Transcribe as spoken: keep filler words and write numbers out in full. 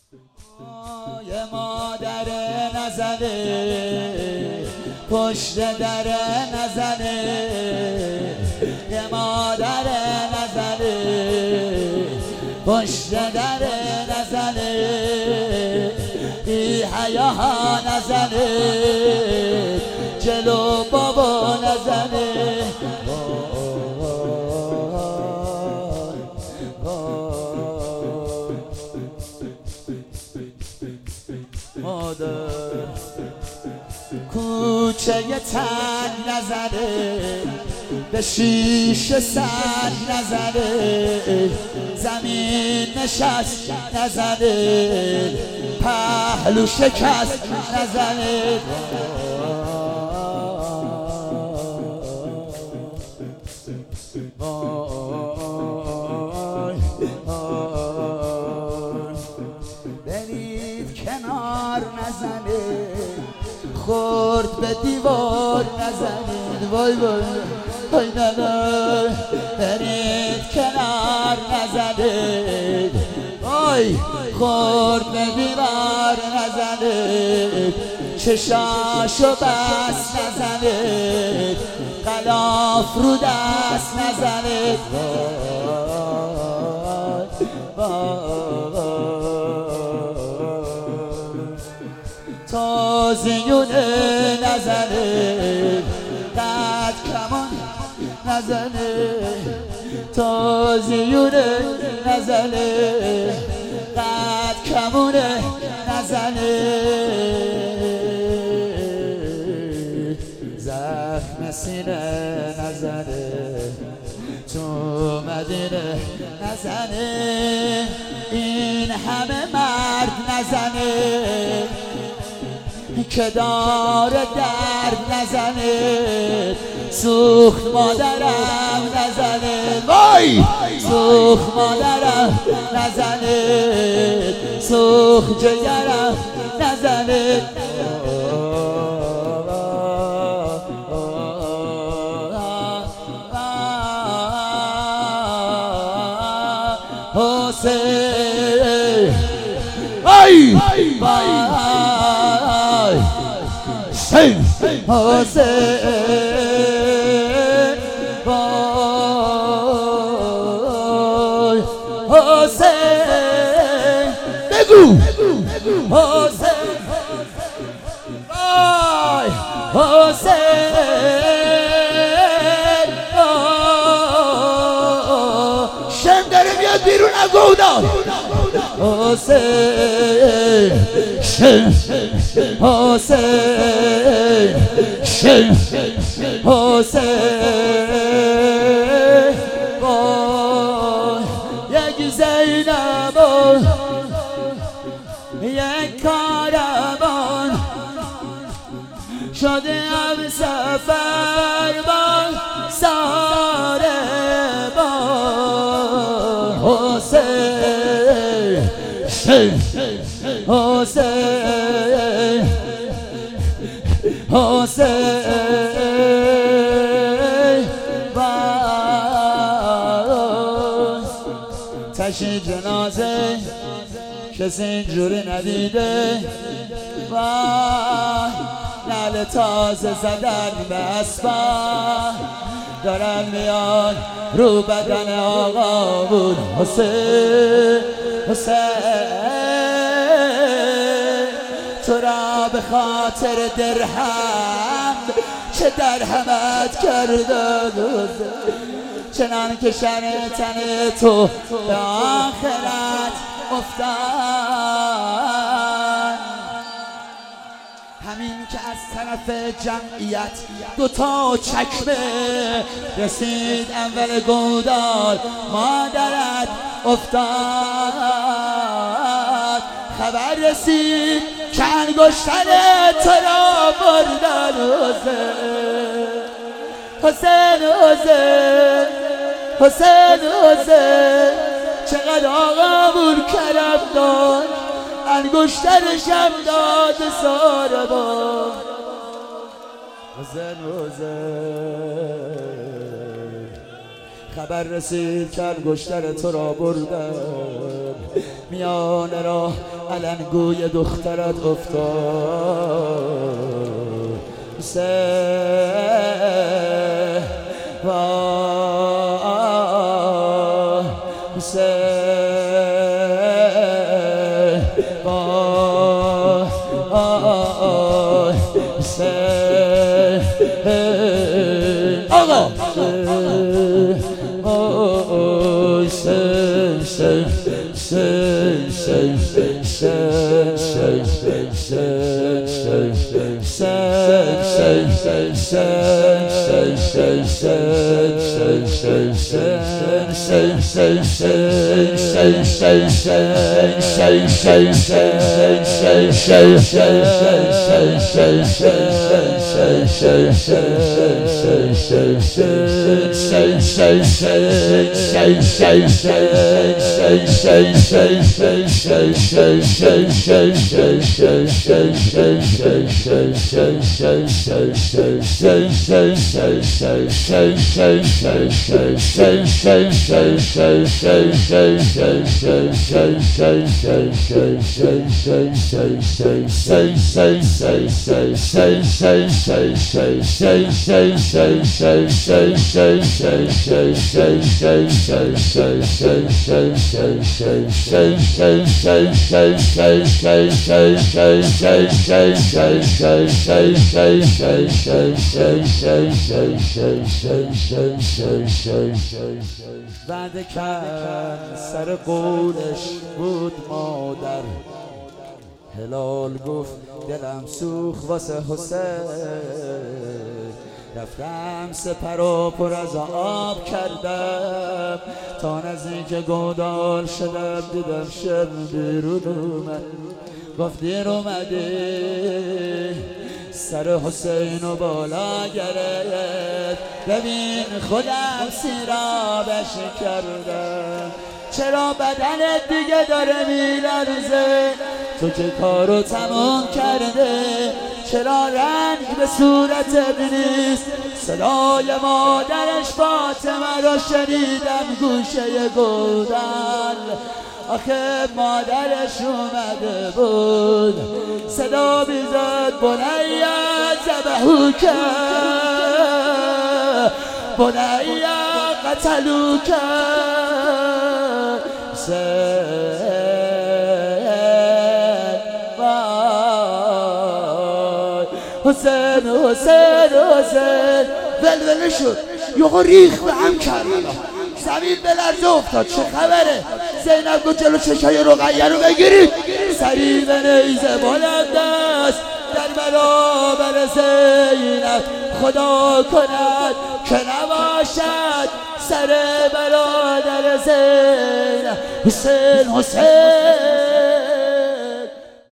یه مادر نزنه پشت در نزنه، یه مادر نزنه پشت در نزنه، بی حیاها نزنه جلو بابا نزنه. مادر کوچه تن نزنه، به شیشه سر نزنه، زمین نشست نزنه، پهلو شکست نزنه. برید کنار نزنه، خورد به دیوار نزنید، وای وای وای نه نه. برید کنار نزنید، وای خورد به دیوار نزنید، چشاشو بس نزنید، غلاف رو دست نزنید. تازیونه نزنه، قد کمان نزنه، تازیونه نزنه، قد کمونه نزنه، زخم سینه نزنه، تو مدینه نزنه، این همه مرد نزنه که دار درد نزنه، سوخت مادرم نزنه، وای سوخت مادرم نزنه، سوخت جگرم نزنه. حسین ای وای حسین حسین وای حسین بگو حسین وای حسین شم داره میاد بیرون نگودم حسین شم حسین شم حسین وای یک زینب و یک کاروان شده هم سفر با ساره با حسین شم حسین حسین باز تشییع جنازه کسی اینجوری ندیده، وای نعل تازه زدن به اسبا دارن میان رو بدن آقا بود حسین حسین تو را به خاطر درهم چه درهمت کردن، چنان که شر تن تو به آخرت افتاد. همین که از طرف جمعیت دوتا چکمه رسید اول گودال مادرت افتاد، خبر رسید که انگشتر تو را بردن حسین حسین حسین حسین چقدر آقا بور کرم داد، انگشترشم داد ساره با حسین حسین. خبر رسید که انگشتر تو را بردن، میان راه علنگوی دخترت افتاد حسین وای حسین وای حسین آقا بعد کن سر قولش بود مادر هلال گفت دلم سوخ واسه حسین رفتم سپر و پر از آب کردم تا نزدیک گودال شدم دیدم شب بیرون اومد گفت دیر اومدی سر حسین و بالا گرفت ببین خودم سیرابش کردم چرا بدنت دیگه داره میلرزه تو که کارو تمام کرده چرا رنگ به صورتت نیست صدای مادرش فاطمه را شنیدم گوشه گودال آخه مادرش اومده بود صدا بیزد بنیا ذبحوک بنیا قتلوک حسین حسین حسین ولوله شد یهو ریخ به هم کربلا زمین به لرزه افتاد چه خبره زینب گفت جلو چشای رقیه رو بگیرید سریع به نیزه بلند است در برابر زینب خدا کند که نباشد سر برادر زینب حسین حسین